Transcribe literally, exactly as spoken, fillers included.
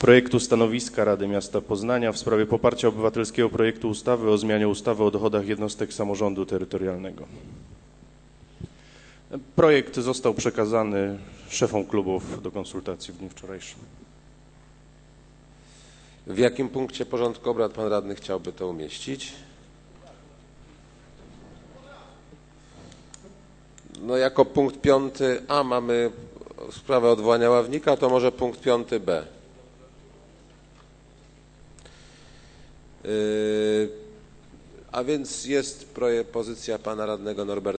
projektu stanowiska Rady Miasta Poznania w sprawie poparcia obywatelskiego projektu ustawy o zmianie ustawy o dochodach jednostek samorządu terytorialnego. Projekt został przekazany szefom klubów do konsultacji w dniu wczorajszym. W jakim punkcie porządku obrad pan radny chciałby to umieścić? No jako punkt piąty A mamy sprawę odwołania ławnika, to może punkt piąty B. Yy, a więc jest propozycja pana radnego Norberta